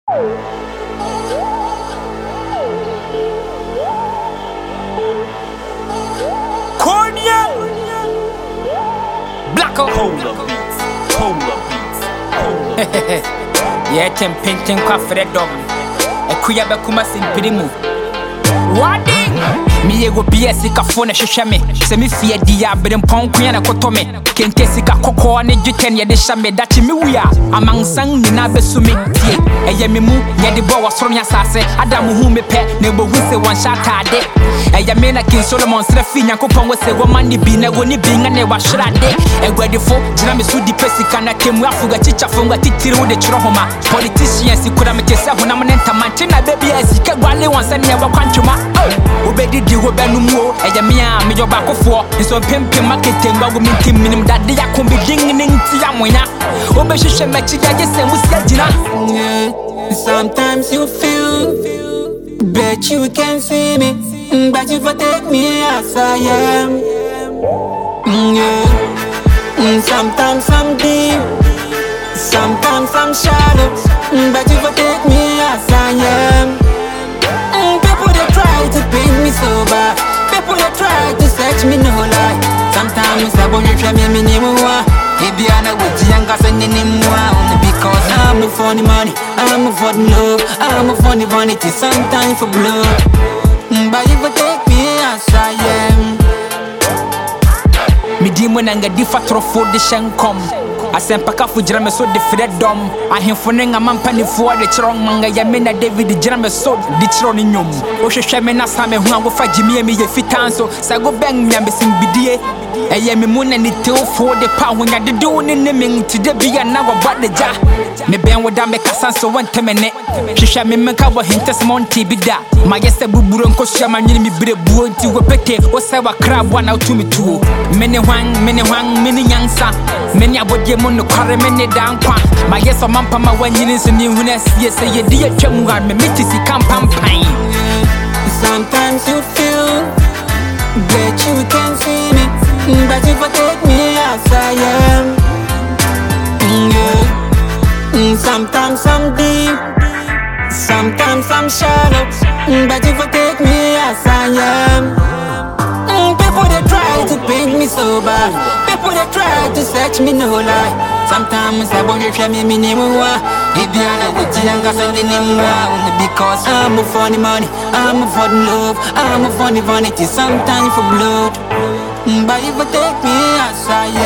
Cornea Black Polar Beats. Yeah, painting for the dog. A queer Bakuma Simpirimu. What? Me ego BS ka phone hwehwe me se me fie dia bere mpon kwan na koto me kente sika kokko ne dweten ye de hya me dachi me wia amansan ni na besu me tie eye me mu ye de bo wasoro nya sase adam hu me pe na bohu se won shata ade eye me na kin Solomon srafi nyankopon we se wo mani bi na go ni bi nga ne wa hyrade egwadefo gina me so di pesika na kemu afuga chicha fonga titiri wo de chiro homa politicians kura me tese honam ne ntamante na baby asika gwale won se ne wa kwantwuma obedi wo benumuo eya me a me joba kofo nso pempem marketing bago mintim minim dade yakombe ding ning ti amonya obehwehwe machi ya gese musia gina. Sometimes you feel but you can see me, but you take me as I am. Sometimes I'm deep, sometimes I'm shallow, but you take me as I am. People they try to paint me so bad, people they try to search me no lie. Sometimes I won't try me anymore. Maybe I know what young guys anymore. Only because I'm not for the money, I'm for the love, I'm for the vanity. Sometimes for blood, but you will take me as I am. Me di mo nanga di fatro for the shankom. Asempaka fujira me so de freedom. Ahemfo ne ngamampa ni fo de chirong manga ya me na David jira me so di chiro ni nyom. O hwehwe me na sa me hu agofa jimi me ye fitanso. Sa go bang nya me simbidie. Eye me mu na ni teofo de pa honya de do ne ne me nti de bia na wo bade ja. Me ben wo da me kasanso wontemene. Hwehwe me menka wo hintes monti bida. Ma yese buburo nkosua manwini mi brebuo nti wo pete wo se wa krabwa na utumi tuo. Mene hwan mene nyansa. Mene abodie no kware mene dankwa ma yeso mampa ma wanyini so ni huna sie se ye die twam ha me metisi kampampan. Sometimes you feel that you can see me, but you take me as I am. Sometimes I'm deep, sometimes I'm shallow, but you take me as I am. People they try to paint me so bad, people they try to search me no lie. Sometimes I won't try me anymore. If you are not with young guys anymore, only because I'm for the money, I'm for the love, I'm for the vanity. Sometimes for blood, but you will take me as I am.